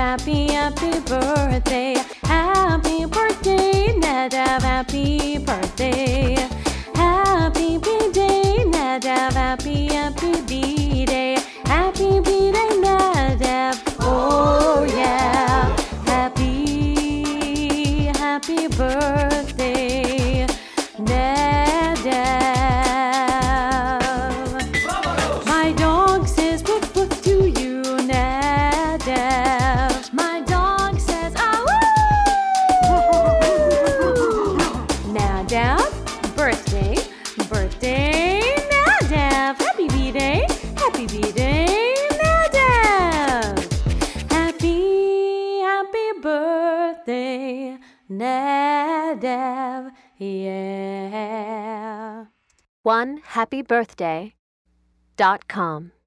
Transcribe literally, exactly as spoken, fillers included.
happy, happy birthday. Happy birthday, Nadav, happy birthday. Happy B-Day, Nadav, happy, happy B-Day. Happy B-Day, Nadav, oh yeah. Happy, happy birthday, Nadav. My dog says woof woof to you, Nadav. My dog says ah woo. Nadav, birthday, birthday, Nadav. Happy B-Day, happy B-Day, Nadav. Happy, happy birthday, Nadav, yeah. one happy birthday dot com